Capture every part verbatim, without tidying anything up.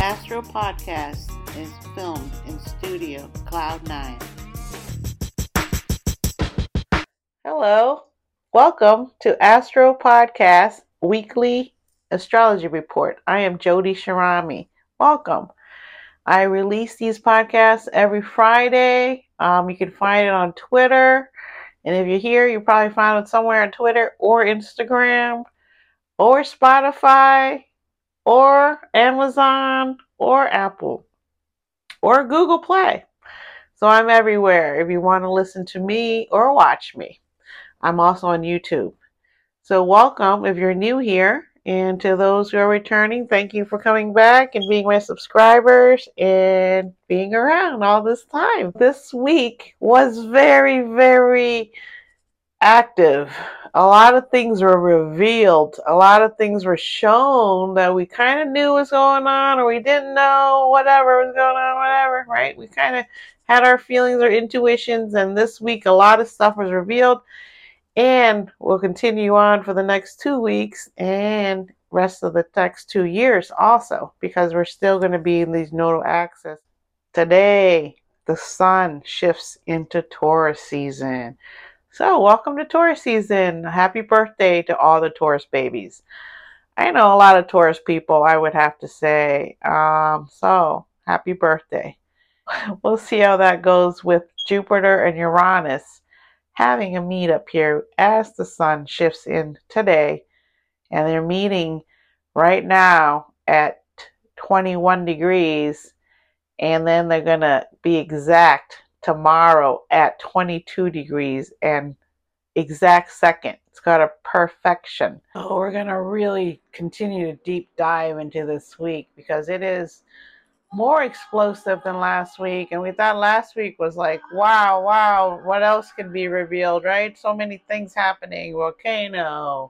Astro Podcast is filmed in Studio Cloud nine. Hello, welcome to Astro Podcast Weekly Astrology Report. I am Jody Shirami. Welcome. I release these podcasts every Friday. Um, you can find it on Twitter. And if you're here, you probably find it somewhere on Twitter or Instagram or Spotify or Amazon or Apple or Google Play. So I'm everywhere if you want to listen to me or watch me. I'm also on YouTube. So welcome if you're new here. And to those who are returning, thank you for coming back and being my subscribers and being around all this time. This week was very, very active. A lot of things were revealed. A lot of things were shown that we kind of knew was going on or we didn't know, whatever was going on, whatever, right? We kind of had our feelings or intuitions, and this week a lot of stuff was revealed. And we'll continue on for the next two weeks and rest of the next two years also, because we're still going to be in these nodal axes. Today, the sun shifts into Taurus season. So welcome to Taurus season. Happy birthday to all the Taurus babies. I know a lot of Taurus people, I would have to say. Um, so happy birthday. We'll see how that goes with Jupiter and Uranus having a meetup here as the sun shifts in today, and they're meeting right now at twenty-one degrees, and then they're going to be exact tomorrow at twenty-two degrees and exact second. It's got a perfection. Oh, we're going to really continue to deep dive into this week because it is more explosive than last week, and we thought last week was like, wow, wow, what else can be revealed, right? So many things happening. Volcano,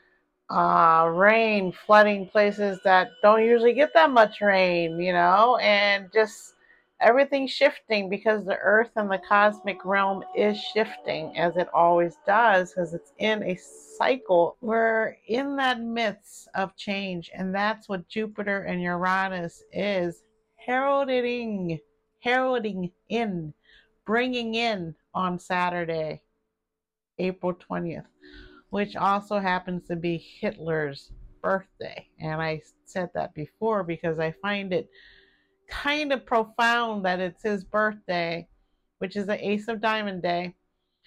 uh, rain, flooding places that don't usually get that much rain, you know, and just everything shifting because the earth and the cosmic realm is shifting as it always does because it's in a cycle. We're in that midst of change, and that's what Jupiter and Uranus is heralding, heralding in, bringing in on Saturday, April twentieth, which also happens to be Hitler's birthday. And I said that before because I find it kind of profound that it's his birthday, which is the Ace of Diamond Day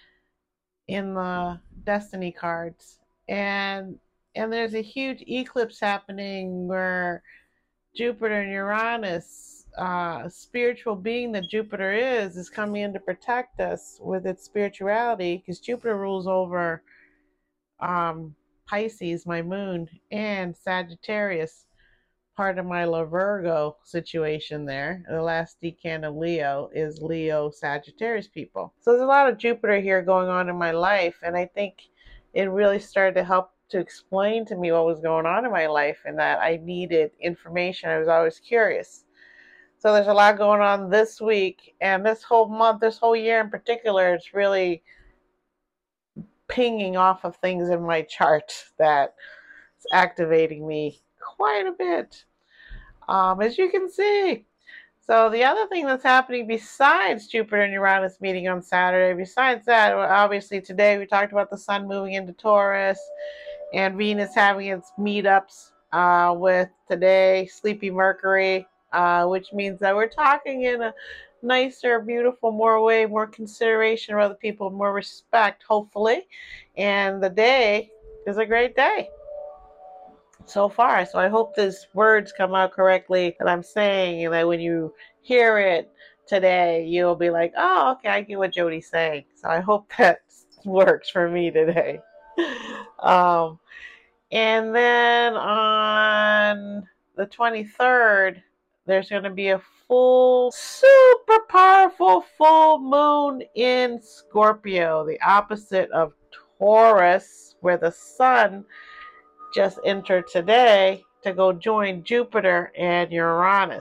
in the Destiny cards. And and there's a huge eclipse happening where Jupiter and Uranus, uh, spiritual being that Jupiter is, is coming in to protect us with its spirituality, because Jupiter rules over um, Pisces, my moon, and Sagittarius, part of my La Virgo situation there. The last decan of Leo is Leo Sagittarius people. So there's a lot of Jupiter here going on in my life, and I think it really started to help to explain to me what was going on in my life and that I needed information. I was always curious. So there's a lot going on this week, and this whole month, this whole year in particular, it's really pinging off of things in my chart that's activating me quite a bit, um, as you can see. So the other thing that's happening besides Jupiter and Uranus meeting on Saturday, besides that, obviously today we talked about the sun moving into Taurus and Venus having its meetups uh, with today, Sleepy Mercury, uh, which means that we're talking in a nicer, beautiful, more way, more consideration of other people, more respect, hopefully. And the day is a great day so far. So I hope these words come out correctly that I'm saying, and that when you hear it today, you'll be like, oh, okay, I get what Jody's saying. So I hope that works for me today. Um, and then on the twenty-third, there's going to be a full, super powerful full moon in Scorpio, the opposite of Taurus, where the sun just entered today to go join Jupiter and Uranus.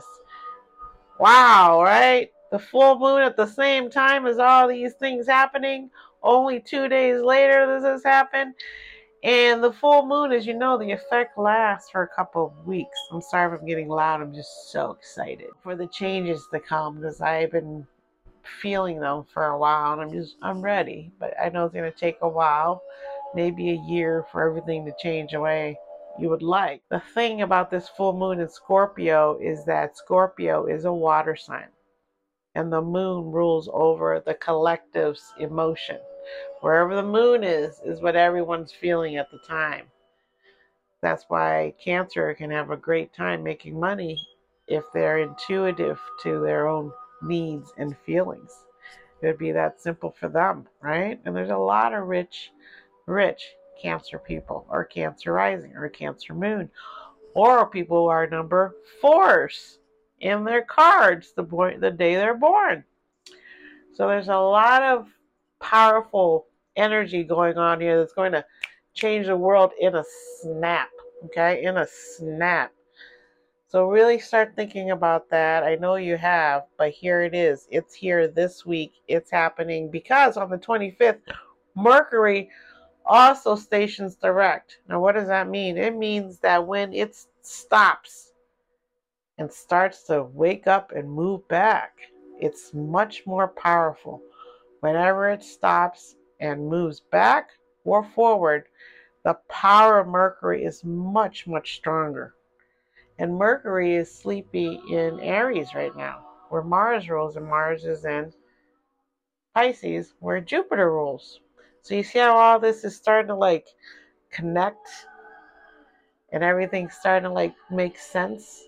Wow, right? The full moon at the same time as all these things happening. Only two days later this has happened. And the full moon, as you know, the effect lasts for a couple of weeks. I'm sorry if I'm getting loud. I'm just so excited for the changes to come because I've been feeling them for a while and I'm just, I'm ready. But I know it's going to take a while, maybe a year for everything to change the way you would like. The thing about this full moon in Scorpio is that Scorpio is a water sign and the moon rules over the collective's emotion. Wherever the moon is, is what everyone's feeling at the time. That's why Cancer can have a great time making money if they're intuitive to their own needs and feelings. It would be that simple for them, right? And there's a lot of rich, rich Cancer people, or Cancer rising, or Cancer moon, or people who are number fours in their cards the boy, the day they're born. So there's a lot of powerful energy going on here that's going to change the world in a snap, okay? In a snap. So really start thinking about that. I know you have, but here it is. It's here this week. It's happening because on the twenty-fifth, Mercury also stations direct. Now, what does that mean? It means that when it stops and starts to wake up and move back, it's much more powerful. Whenever it stops and moves back or forward, the power of Mercury is much, much stronger. And Mercury is sleepy in Aries right now, where Mars rules, and Mars is in Pisces, where Jupiter rules. So you see how all this is starting to like connect and everything's starting to like make sense?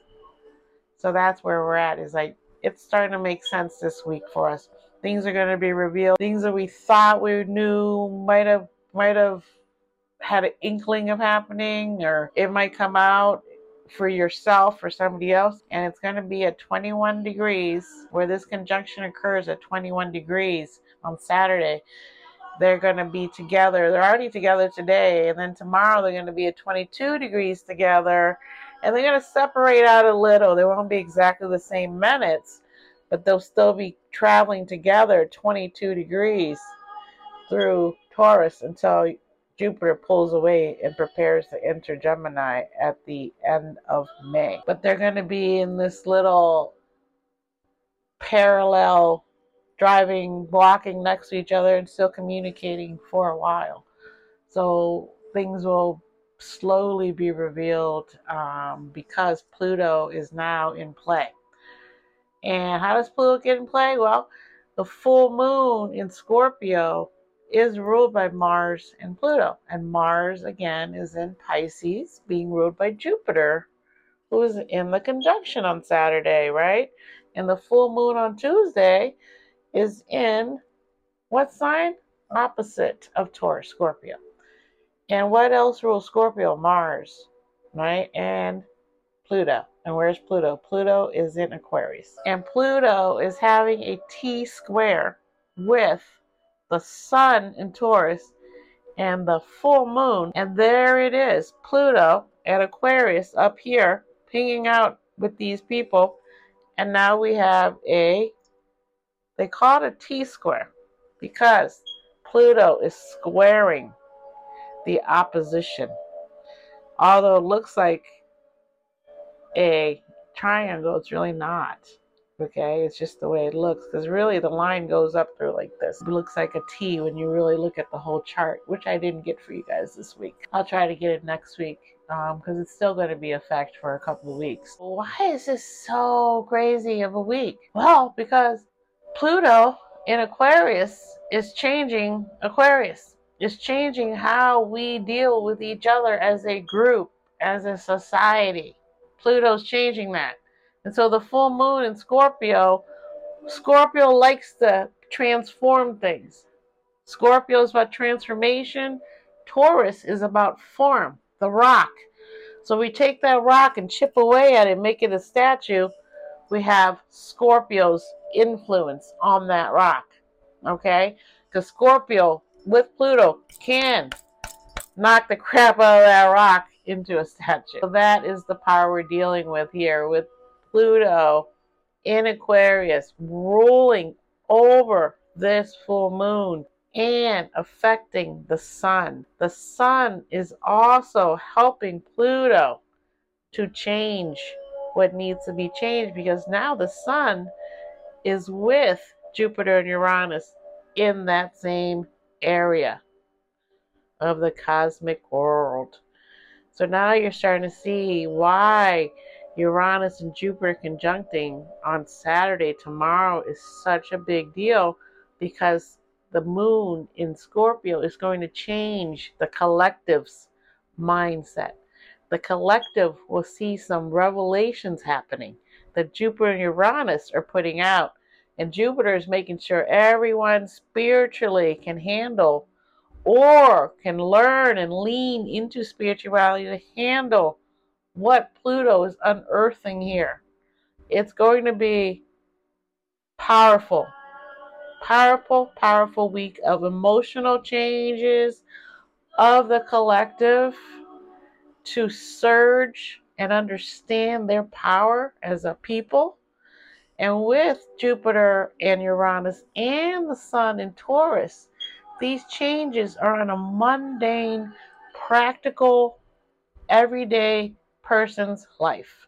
So that's where we're at, is like it's starting to make sense this week for us. Things are going to be revealed. Things that we thought we knew might have might have had an inkling of happening, or it might come out for yourself or somebody else. And it's going to be at twenty-one degrees, where this conjunction occurs at twenty-one degrees on Saturday. They're going to be together. They're already together today, and then tomorrow they're going to be at twenty-two degrees together, and they're going to separate out a little. They won't be exactly the same minutes, but they'll still be traveling together at twenty-two degrees through Taurus until Jupiter pulls away and prepares to enter Gemini at the end of May. But they're going to be in this little parallel, driving, walking next to each other and still communicating for a while. So things will slowly be revealed um, because Pluto is now in play. And how does Pluto get in play? Well, the full moon in Scorpio is ruled by Mars and Pluto. And Mars, again, is in Pisces, being ruled by Jupiter, who is in the conjunction on Saturday, right? And the full moon on Tuesday is in what sign? Opposite of Taurus, Scorpio. And what else rules Scorpio? Mars, right? And Pluto. And where's Pluto? Pluto is in Aquarius. And Pluto is having a T square with the sun in Taurus and the full moon. And there it is, Pluto at Aquarius up here, pinging out with these people. And now we have a, they call it a T square because Pluto is squaring the opposition. Although it looks like a triangle, it's really not. Okay, it's just the way it looks, because really the line goes up through like this. It looks like a T when you really look at the whole chart, which I didn't get for you guys this week. I'll try to get it next week because um, it's still going to be a fact for a couple of weeks. Why is this so crazy of a week? Well, because Pluto in Aquarius is changing Aquarius. It's changing how we deal with each other as a group, as a society. Pluto's changing that. And so the full moon in Scorpio, Scorpio likes to transform things. Scorpio is about transformation. Taurus is about form, the rock. So we take that rock and chip away at it, make it a statue. We have Scorpio's influence on that rock. Okay? Because Scorpio with Pluto can knock the crap out of that rock into a statue. So that is the power we're dealing with here, with Pluto in Aquarius ruling over this full moon. and affecting the sun. The sun is also helping Pluto to change what needs to be changed, because now the sun is with Jupiter and Uranus in that same area of the cosmic world. So now you're starting to see why Uranus and Jupiter conjuncting on Saturday, tomorrow, is such a big deal, because the moon in Scorpio is going to change the collective's mindset. The collective will see some revelations happening that Jupiter and Uranus are putting out. And Jupiter is making sure everyone spiritually can handle or can learn and lean into spirituality to handle what Pluto is unearthing here. It's going to be powerful, powerful, powerful week of emotional changes of the collective to surge and understand their power as a people. And with Jupiter and Uranus and the Sun in Taurus, these changes are on a mundane, practical, everyday person's life.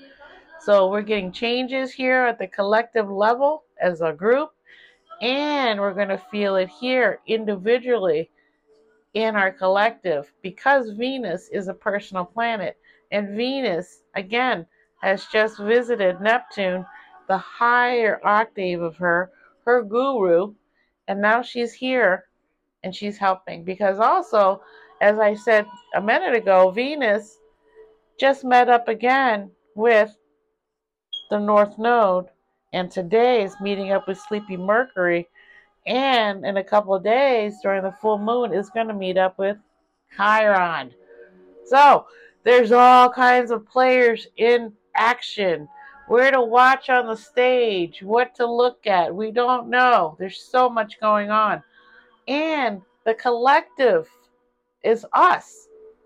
So we're getting changes here at the collective level as a group, and we're going to feel it here individually in our collective, because Venus is a personal planet. And Venus, again, has just visited Neptune, the higher octave of her, her guru, and now she's here and she's helping. Because also, as I said a minute ago, Venus just met up again with the North Node, and today is meeting up with Sleepy Mercury, and in a couple of days during the full moon is going to meet up with Chiron. So there's all kinds of players in action. Where to watch on the stage, what to look at, we don't know. There's so much going on. And the collective is us.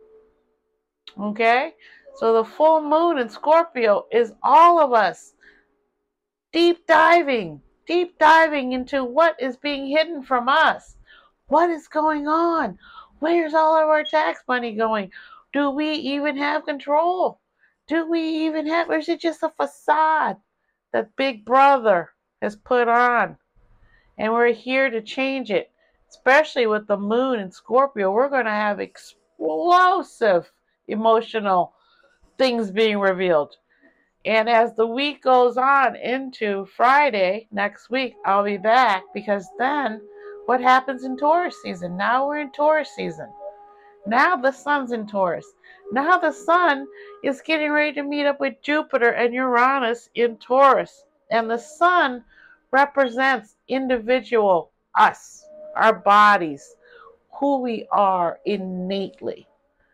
Okay? So the full moon in Scorpio is all of us deep diving, deep diving into what is being hidden from us. What is going on? Where's all of our tax money going? Do we even have control? Do we even have, or is it just a facade that Big Brother has put on? And we're here to change it. Especially with the moon in Scorpio, we're going to have explosive emotional things being revealed. And as the week goes on into Friday next week, I'll be back, because then what happens in Taurus season? Now we're in Taurus season. Now the sun's in Taurus. Now the sun is getting ready to meet up with Jupiter and Uranus in Taurus. And the sun represents individual us, our bodies, who we are innately.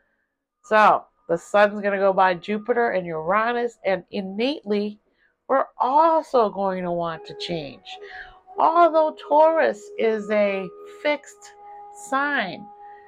So the sun's going to go by Jupiter and Uranus, and innately, we're also going to want to change. Although Taurus is a fixed sign,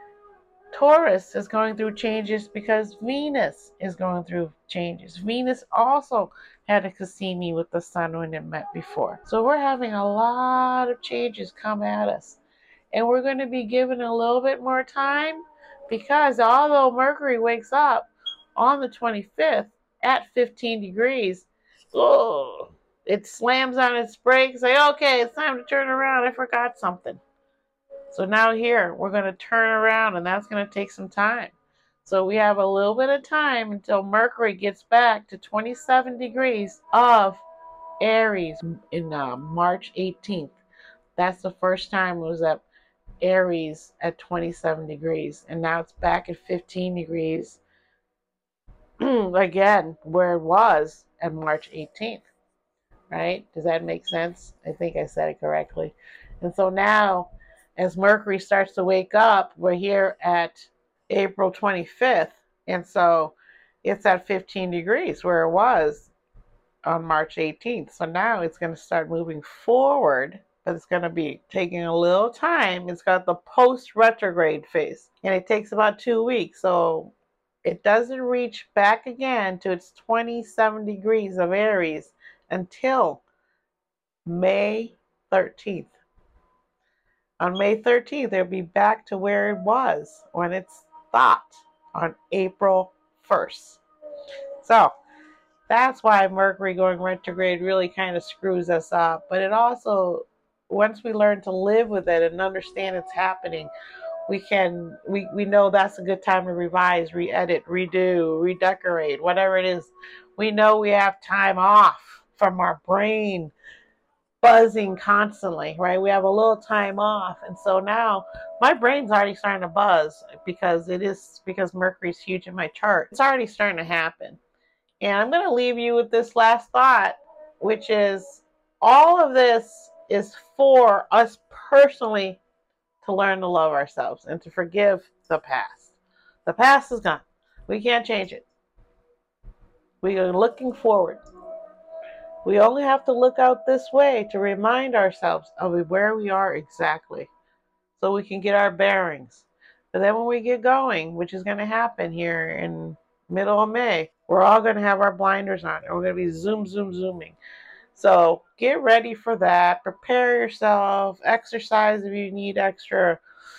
Taurus is going through changes because Venus is going through changes. Venus also had a Cassini with the sun when it met before. So we're having a lot of changes come at us. And we're going to be given a little bit more time, because although Mercury wakes up on the twenty-fifth at fifteen degrees, oh, it slams on its brakes, say, okay, it's time to turn around. I forgot something. So now here, we're going to turn around, and that's going to take some time. So we have a little bit of time until Mercury gets back to twenty-seven degrees of Aries in uh, March eighteenth. That's the first time it was at Aries at twenty-seven degrees, and now it's back at fifteen degrees again where it was at March eighteenth, right? Does that make sense? I think I said it correctly. And so now, as Mercury starts to wake up, we're here at April twenty-fifth, and so it's at fifteen degrees where it was on March eighteenth. So now it's going to start moving forward, but it's going to be taking a little time. It's got the post-retrograde phase, and it takes about two weeks. So it doesn't reach back again to its twenty-seven degrees of Aries until May thirteenth. On May thirteenth, it'll be back to where it was when it's thought on April first. So that's why Mercury going retrograde really kind of screws us up. But it also, once we learn to live with it and understand it's happening, we can we, we know that's a good time to revise, re-edit, redo, redecorate, whatever it is. We know we have time off from our brain buzzing constantly, right? We have a little time off. And so now my brain's already starting to buzz because it is because Mercury's huge in my chart. It's already starting to happen. And I'm going to leave you with this last thought, which is all of this is for us personally to learn to love ourselves and to forgive the past. The past is gone. We can't change it. We are looking forward. We only have to look out this way to remind ourselves of where we are exactly so we can get our bearings. But then when we get going, which is going to happen here in middle of May, we're all going to have our blinders on and we're going to be zoom, zoom, zooming. So get ready for that. Prepare yourself. Exercise if you need extra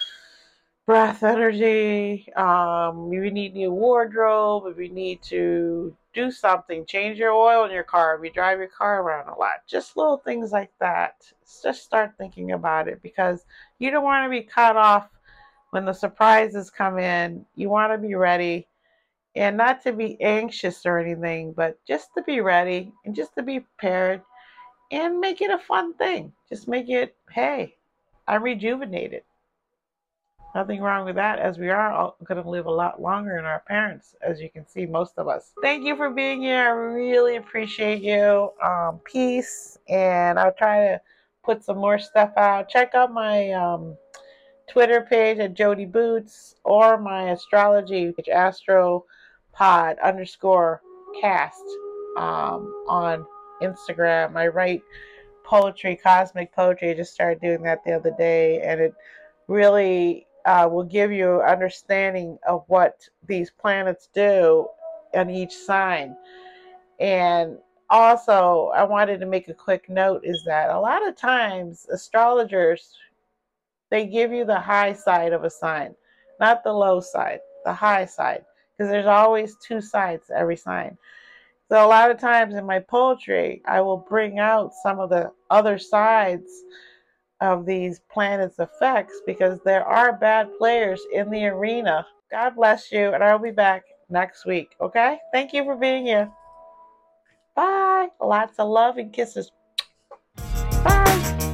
breath energy. Um, if you need new wardrobe, if you need to do something, change your oil in your car, if you drive your car around a lot, just little things like that. Just start thinking about it because you don't want to be cut off when the surprises come in. You want to be ready and not to be anxious or anything, but just to be ready and just to be prepared and make it a fun thing. Just make it, hey, I'm rejuvenated. Nothing wrong with that, as we are all going to live a lot longer than our parents, as you can see, most of us. Thank you for being here. I really appreciate you. Um, peace, and I'll try to put some more stuff out. Check out my um, Twitter page at Jody Boots or my astrology page, astropod underscore cast um, on Instagram. I write poetry, cosmic poetry. I just started doing that the other day, and it really uh, will give you an understanding of what these planets do on each sign. And also, I wanted to make a quick note is that a lot of times astrologers, they give you the high side of a sign, not the low side, the high side, because there's always two sides to every sign. So a lot of times in my poetry, I will bring out some of the other sides of these planets' effects because there are bad players in the arena. God bless you, and I'll be back next week, okay? Thank you for being here. Bye. Lots of love and kisses. Bye.